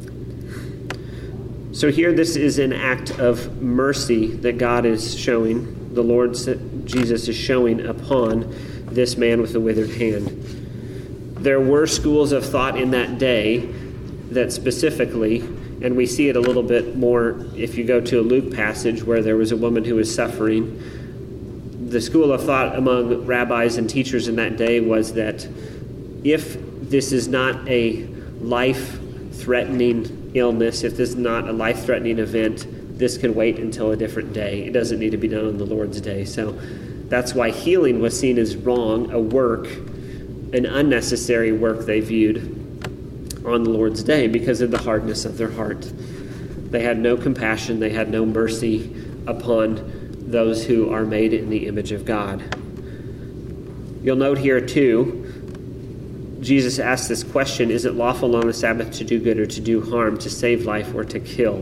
So here this is an act of mercy that God is showing, the Lord Jesus is showing upon this man with the withered hand. There were schools of thought in that day that specifically, and we see it a little bit more if you go to a Luke passage where there was a woman who was suffering. The school of thought among rabbis and teachers in that day was that if this is not a life-threatening illness, if this is not a life-threatening event, this can wait until a different day. It doesn't need to be done on the Lord's day. So that's why healing was seen as wrong, a work, an unnecessary work they viewed on the Lord's day because of the hardness of their heart. They had no compassion, they had no mercy upon those who are made in the image of God. You'll note here too, Jesus asks this question, is it lawful on the Sabbath to do good or to do harm, to save life or to kill?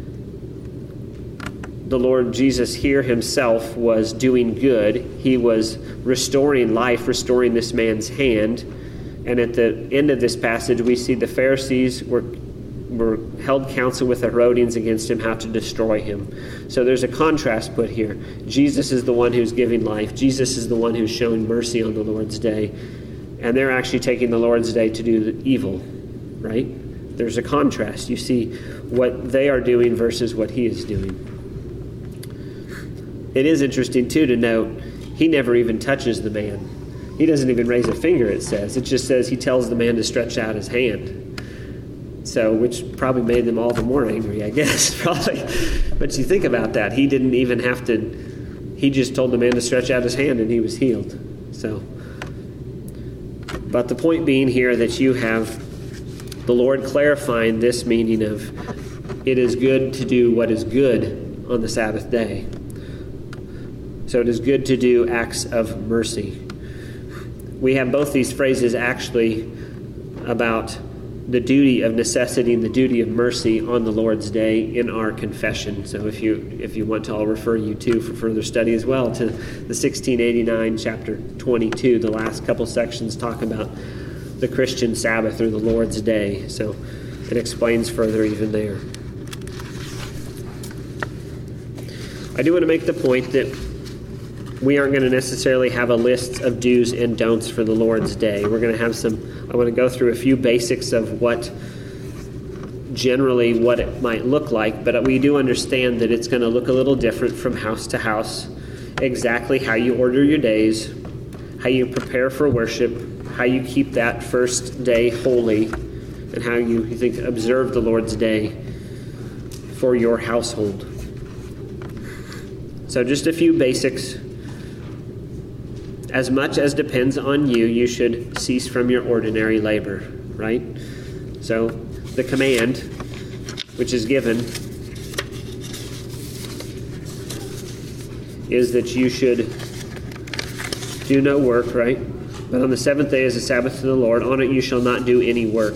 The Lord Jesus here himself was doing good. He was restoring life, restoring this man's hand. And at the end of this passage, we see the Pharisees were held counsel with the Herodians against him, how to destroy him. So there's a contrast put here. Jesus is the one who's giving life. Jesus is the one who's showing mercy on the Lord's day. And they're actually taking the Lord's day to do the evil, right? There's a contrast. You see what they are doing versus what he is doing. It is interesting, too, to note he never even touches the man. He doesn't even raise a finger, it says. It just says he tells the man to stretch out his hand. So, which probably made them all the more angry, I guess, probably. But you think about that. He didn't even have to, he just told the man to stretch out his hand and he was healed. So, but the point being here that you have the Lord clarifying this meaning of it is good to do what is good on the Sabbath day. So it is good to do acts of mercy. We have both these phrases actually about the duty of necessity and the duty of mercy on the Lord's day in our confession. So if you want to, I'll refer you to for further study as well to the 1689 chapter 22. The last couple sections talk about the Christian Sabbath or the Lord's day. So it explains further even there. I do want to make the point that we aren't going to necessarily have a list of do's and don'ts for the Lord's day. We're going to have I want to go through a few basics of what it might look like, but we do understand that it's going to look a little different from house to house, exactly how you order your days, how you prepare for worship, how you keep that first day holy, and how you think observe the Lord's day for your household. So just a few basics. As much as depends on you, you should cease from your ordinary labor, right? So the command, which is given, is that you should do no work, right? But on the seventh day is a Sabbath to the Lord. On it you shall not do any work.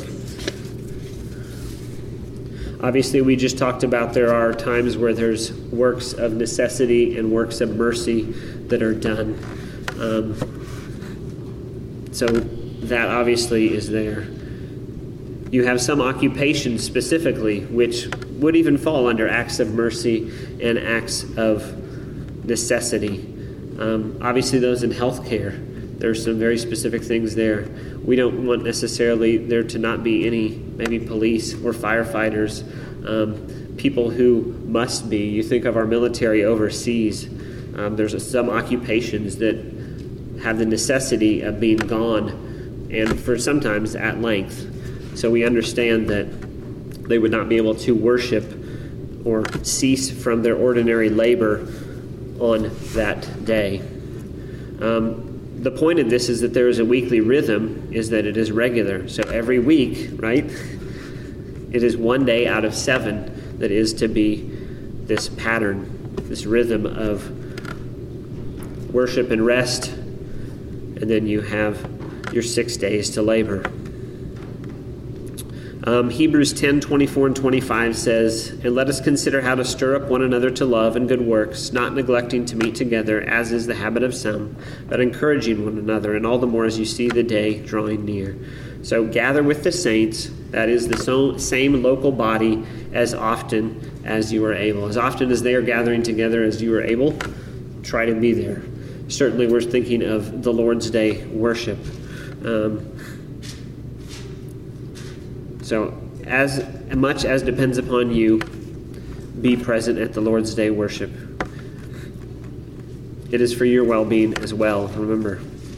Obviously, we just talked about there are times where there's works of necessity and works of mercy that are done. So that obviously is there. You have some occupations specifically which would even fall under acts of mercy and acts of necessity. Obviously, those in healthcare, there's some very specific things there. We don't want necessarily there to not be any, maybe police or firefighters, people who must be. You think of our military overseas. There's some occupations that have the necessity of being gone, and for sometimes at length. So we understand that they would not be able to worship or cease from their ordinary labor on that day. The point of this is that there is a weekly rhythm, is that it is regular. So every week, right, it is one day out of 7 that is to be this pattern, this rhythm of worship and rest, and then you have your 6 days to labor. Hebrews 10:24 and 25 says, "And let us consider how to stir up one another to love and good works, not neglecting to meet together, as is the habit of some, but encouraging one another, and all the more as you see the day drawing near." So gather with the saints, that is the same local body, as often as you are able. As often as they are gathering together as you are able, try to be there. Certainly we're thinking of the Lord's Day worship. So as much as depends upon you, be present at the Lord's Day worship. It is for your well-being as well, remember.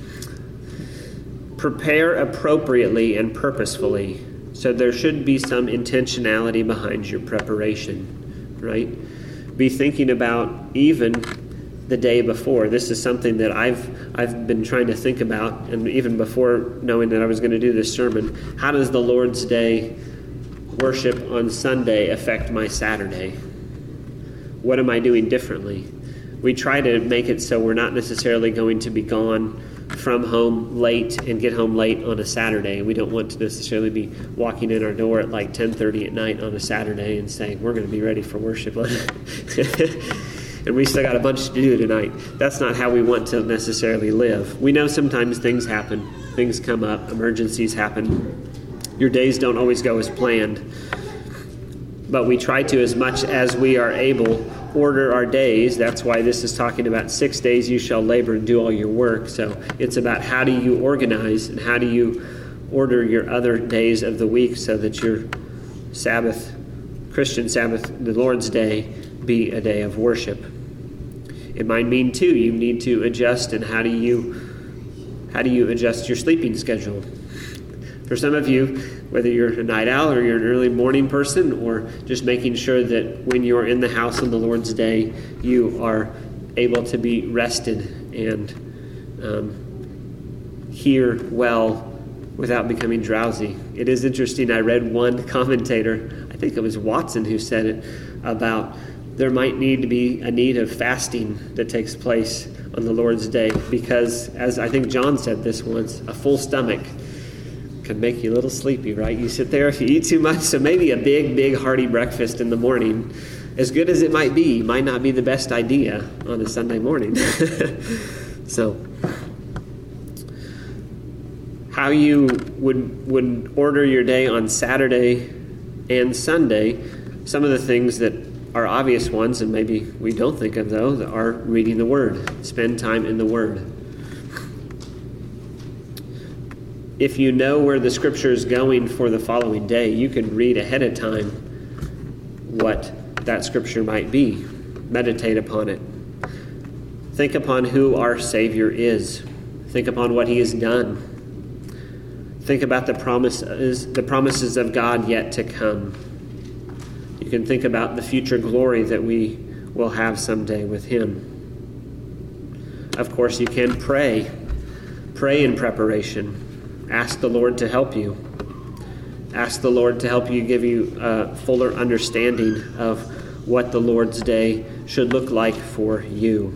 Prepare appropriately and purposefully. So there should be some intentionality behind your preparation, right? Be thinking about even the day before. This is something that I've been trying to think about, and even before knowing that I was going to do this sermon. How does the Lord's Day worship on Sunday affect my Saturday? What am I doing differently? We try to make it so we're not necessarily going to be gone from home late and get home late on a Saturday. We don't want to necessarily be walking in our door at like 10:30 at night on a Saturday and saying, we're going to be ready for worship. And we still got a bunch to do tonight. That's not how we want to necessarily live. We know sometimes things happen. Things come up. Emergencies happen. Your days don't always go as planned. But we try to, as much as we are able, order our days. That's why this is talking about 6 days you shall labor and do all your work. So it's about how do you organize and how do you order your other days of the week so that your Sabbath, Christian Sabbath, the Lord's Day, be a day of worship. It might mean too you need to adjust, and how do you adjust your sleeping schedule? For some of you, whether you're a night owl or you're an early morning person, or just making sure that when you're in the house on the Lord's Day, you are able to be rested and hear well without becoming drowsy. It is interesting, I read one commentator, I think it was Watson who said it, about there might need to be a need of fasting that takes place on the Lord's Day, because, as I think John said this once, a full stomach can make you a little sleepy, right? You sit there if you eat too much, so maybe a big hearty breakfast in the morning, as good as it might not be the best idea on a Sunday morning. So how you would order your day on Saturday and Sunday, some of the things that are obvious ones, and maybe we don't think of those, are reading the Word. Spend time in the Word. If you know where the Scripture is going for the following day, you can read ahead of time what that Scripture might be. Meditate upon it. Think upon who our Savior is. Think upon what He has done. Think about the promises of God yet to come. You can think about the future glory that we will have someday with Him. Of course, you can pray. Pray in preparation. Ask the Lord to help you. Ask the Lord to help you, give you a fuller understanding of what the Lord's day should look like for you.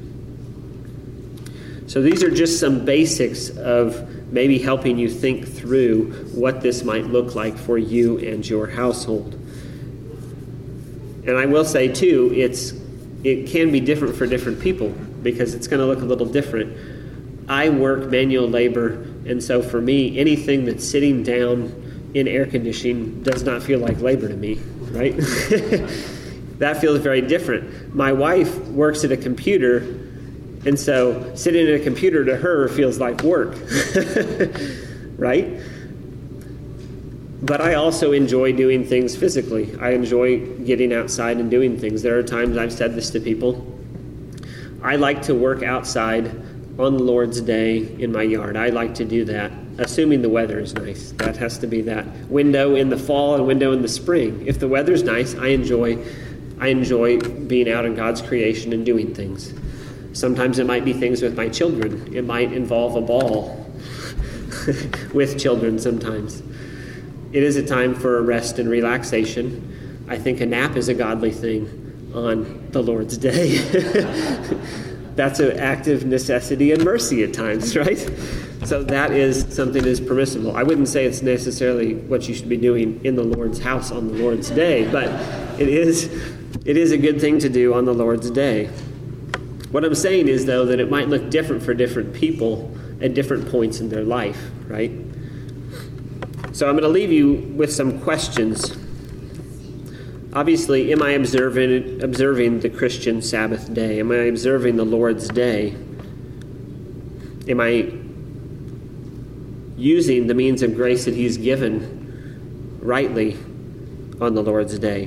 So these are just some basics of maybe helping you think through what this might look like for you and your household. And I will say, too, it can be different for different people because it's going to look a little different. I work manual labor, and so for me, anything that's sitting down in air conditioning does not feel like labor to me, right? That feels very different. My wife works at a computer, and so sitting at a computer to her feels like work, right? But I also enjoy doing things physically. I enjoy getting outside and doing things. There are times I've said this to people. I like to work outside on the Lord's Day in my yard. I like to do that, assuming the weather is nice. That has to be that window in the fall and window in the spring. If the weather's nice, I enjoy being out in God's creation and doing things. Sometimes it might be things with my children. It might involve a ball with children sometimes. It is a time for rest and relaxation. I think a nap is a godly thing on the Lord's Day. That's an act of necessity and mercy at times, right? So that is something that is permissible. I wouldn't say it's necessarily what you should be doing in the Lord's house on the Lord's Day, but it is a good thing to do on the Lord's Day. What I'm saying is, though, that it might look different for different people at different points in their life, right? So I'm going to leave you with some questions. Obviously, am I observing the Christian Sabbath day? Am I observing the Lord's Day? Am I using the means of grace that He's given rightly on the Lord's Day?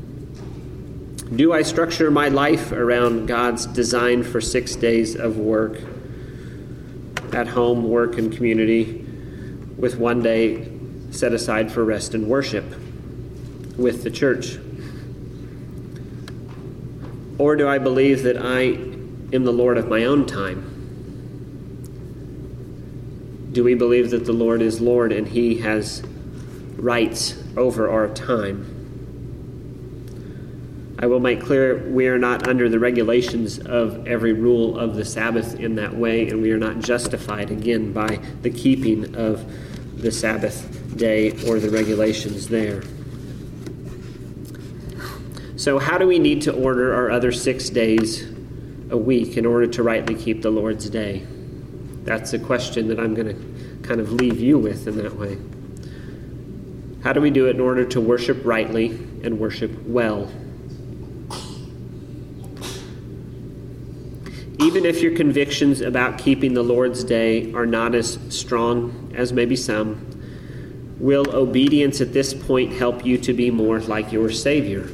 Do I structure my life around God's design for 6 days of work, at home, work, and community, with 1 day set aside for rest and worship with the church? Or do I believe that I am the Lord of my own time? Do we believe that the Lord is Lord and He has rights over our time? I will make clear we are not under the regulations of every rule of the Sabbath in that way, and we are not justified, again, by the keeping of the Sabbath day or the regulations there. So how do we need to order our other 6 days a week in order to rightly keep the Lord's Day? That's a question that I'm going to kind of leave you with in that way. How do we do it in order to worship rightly and worship well? Even if your convictions about keeping the Lord's Day are not as strong as maybe some, will obedience at this point help you to be more like your Savior?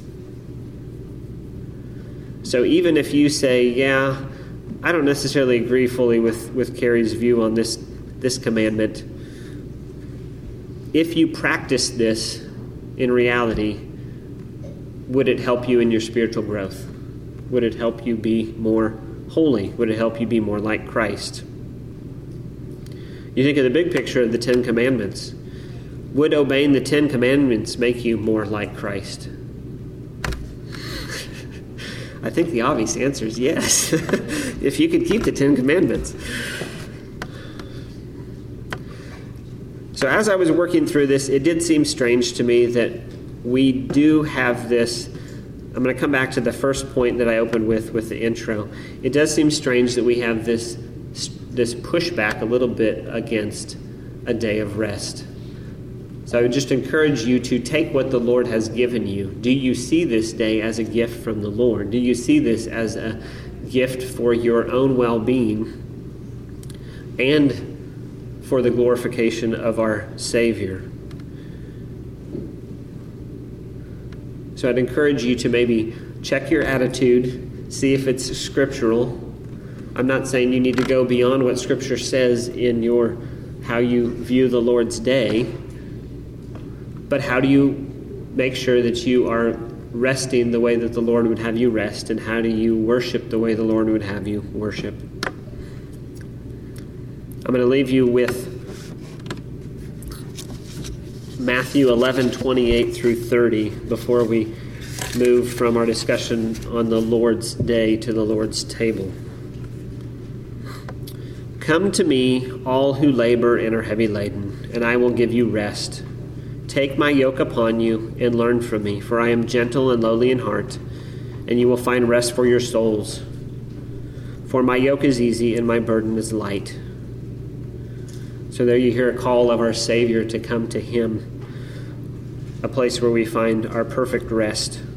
So even if you say, yeah, I don't necessarily agree fully with Carrie's view on this commandment, if you practice this in reality, would it help you in your spiritual growth? Would it help you be more holy? Would it help you be more like Christ? You think of the big picture of the 10 Commandments. Would obeying the 10 Commandments make you more like Christ? I think the obvious answer is yes. If you could keep the 10 Commandments. So as I was working through this, it did seem strange to me that we do have this. I'm going to come back to the first point that I opened with the intro. It does seem strange that we have this pushback a little bit against a day of rest. So I would just encourage you to take what the Lord has given you. Do you see this day as a gift from the Lord? Do you see this as a gift for your own well-being and for the glorification of our Savior? So I'd encourage you to maybe check your attitude, see if it's scriptural. I'm not saying you need to go beyond what Scripture says in your how you view the Lord's day, but how do you make sure that you are resting the way that the Lord would have you rest, and how do you worship the way the Lord would have you worship? I'm going to leave you with Matthew 11:28 through 30 before we move from our discussion on the Lord's day to the Lord's table. Come to me, all who labor and are heavy laden, and I will give you rest. Take my yoke upon you and learn from me, for I am gentle and lowly in heart, and you will find rest for your souls. For my yoke is easy and my burden is light. So there you hear a call of our Savior to come to him, a place where we find our perfect rest.